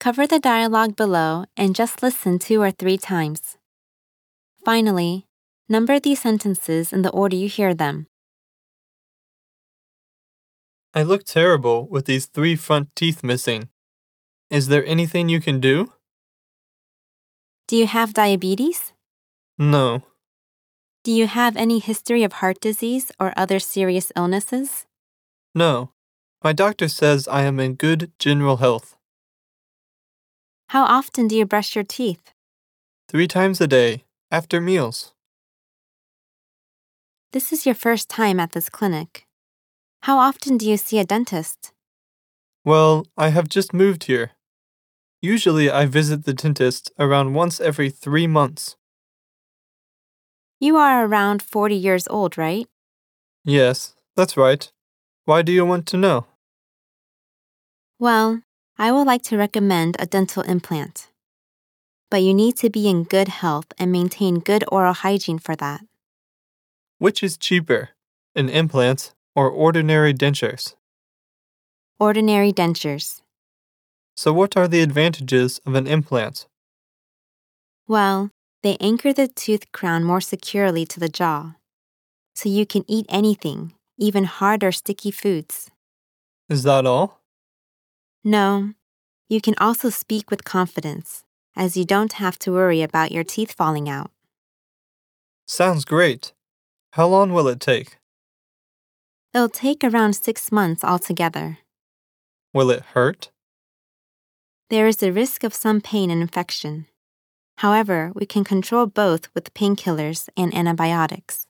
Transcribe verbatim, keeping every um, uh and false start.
Cover the dialogue below and just listen two or three times. Finally, number these sentences in the order you hear them. I look terrible with these three front teeth missing. Is there anything you can do? Do you have diabetes? No. Do you have any history of heart disease or other serious illnesses? No. My doctor says I am in good general health. How often do you brush your teeth? Three times a day, after meals. This is your first time at this clinic. How often do you see a dentist? Well, I have just moved here. Usually I visit the dentist around once every three months. You are around forty years old, right? Yes, that's right. Why do you want to know? Well, I would like to recommend a dental implant. But you need to be in good health and maintain good oral hygiene for that. Which is cheaper, an implant or ordinary dentures? Ordinary dentures. So what are the advantages of an implant? Well, they anchor the tooth crown more securely to the jaw, so you can eat anything, even hard or sticky foods. Is that all? No, you can also speak with confidence, as you don't have to worry about your teeth falling out. Sounds great. How long will it take? It'll take around six months altogether. Will it hurt? There is a risk of some pain and infection. However, we can control both with painkillers and antibiotics.